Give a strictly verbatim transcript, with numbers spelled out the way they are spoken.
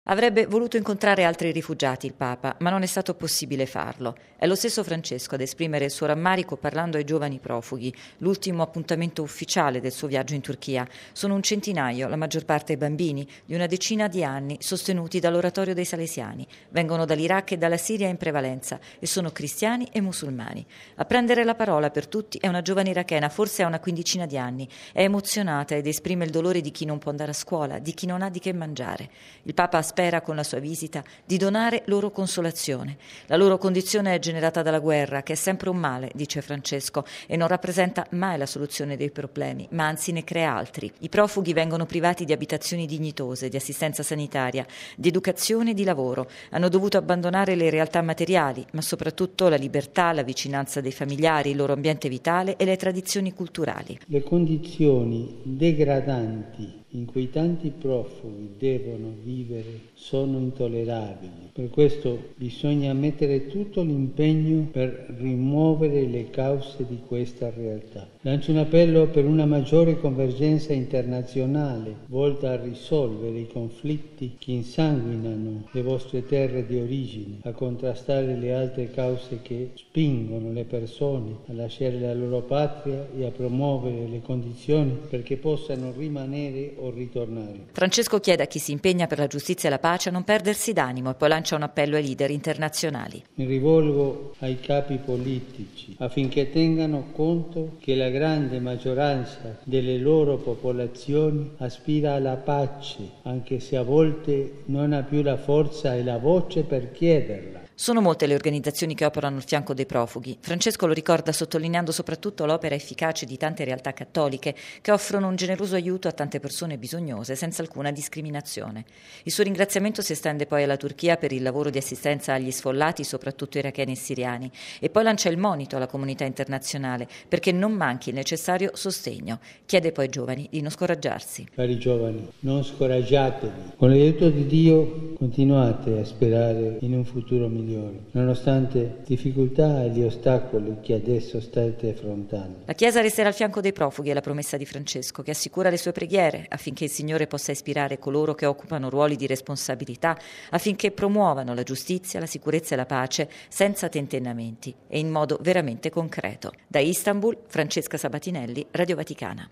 Avrebbe voluto incontrare altri rifugiati il Papa, ma non è stato possibile farlo. È lo stesso Francesco ad esprimere il suo rammarico parlando ai giovani profughi, l'ultimo appuntamento ufficiale del suo viaggio in Turchia. Sono un centinaio, la maggior parte bambini, di una decina di anni, sostenuti dall'oratorio dei Salesiani. Vengono dall'Iraq e dalla Siria in prevalenza e sono cristiani e musulmani. A prendere la parola per tutti è una giovane irachena, forse ha una quindicina di anni. È emozionata ed esprime il dolore di chi non può andare a scuola, di chi non ha di che mangiare. Il Papa spera con la sua visita di donare loro consolazione. La loro condizione è generata dalla guerra, che è sempre un male, dice Francesco, e non rappresenta mai la soluzione dei problemi, ma anzi ne crea altri. I profughi vengono privati di abitazioni dignitose, di assistenza sanitaria, di educazione e di lavoro. Hanno dovuto abbandonare le realtà materiali, ma soprattutto la libertà, la vicinanza dei familiari, il loro ambiente vitale e le tradizioni culturali. Le condizioni degradanti in cui tanti profughi devono vivere sono intollerabili. Per questo bisogna mettere tutto l'impegno per rimuovere le cause di questa realtà. Lancio un appello per una maggiore convergenza internazionale volta a risolvere i conflitti che insanguinano le vostre terre di origine, a contrastare le altre cause che spingono le persone a lasciare la loro patria e a promuovere le condizioni perché possano rimanere o ritornare. Francesco chiede a chi si impegna per la giustizia e la pace a non perdersi d'animo e poi lancia un appello ai leader internazionali. Mi rivolgo ai capi politici affinché tengano conto che la grande maggioranza delle loro popolazioni aspira alla pace, anche se a volte non ha più la forza e la voce per chiederla. Sono molte le organizzazioni che operano al fianco dei profughi. Francesco lo ricorda sottolineando soprattutto l'opera efficace di tante realtà cattoliche che offrono un generoso aiuto a tante persone bisognose senza alcuna discriminazione. Il suo ringraziamento si estende poi alla Turchia per il lavoro di assistenza agli sfollati, soprattutto iracheni e siriani, e poi lancia il monito alla comunità internazionale perché non manchi il necessario sostegno. Chiede poi ai giovani di non scoraggiarsi. Cari giovani, non scoraggiatevi. Con l'aiuto di Dio continuate a sperare in un futuro migliore, nonostante difficoltà e gli ostacoli che adesso state affrontando. La Chiesa resterà al fianco dei profughi, è la promessa di Francesco, che assicura le sue preghiere affinché il Signore possa ispirare coloro che occupano ruoli di responsabilità, affinché promuovano la giustizia, la sicurezza e la pace senza tentennamenti e in modo veramente concreto. Da Istanbul, Francesca Sabatinelli, Radio Vaticana.